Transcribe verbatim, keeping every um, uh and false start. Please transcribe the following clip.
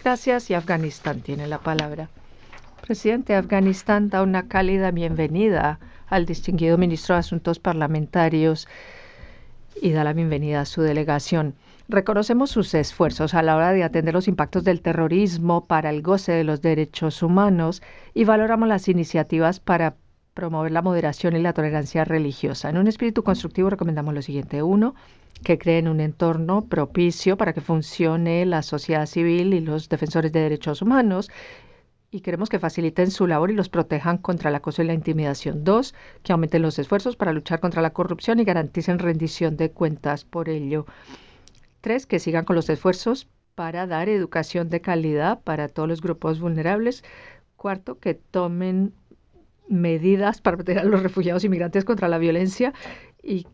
gracias y Afganistán tiene la palabra. Presidente, Afganistán da una cálida bienvenida al distinguido ministro de Asuntos Parlamentarios y da la bienvenida a su delegación. Reconocemos sus esfuerzos a la hora de atender los impactos del terrorismo para el goce de los derechos humanos y valoramos las iniciativas para promover la moderación y la tolerancia religiosa. En un espíritu constructivo recomendamos lo siguiente. Uno, que creen un entorno propicio para que funcione la sociedad civil y los defensores de derechos humanos, y queremos que faciliten su labor y los protejan contra el acoso y la intimidación. Dos, que aumenten los esfuerzos para luchar contra la corrupción y garanticen rendición de cuentas por ello. Tres, que sigan con los esfuerzos para dar educación de calidad para todos los grupos vulnerables. Cuarto, que tomen medidas para proteger a los refugiados y migrantes contra la violencia. Y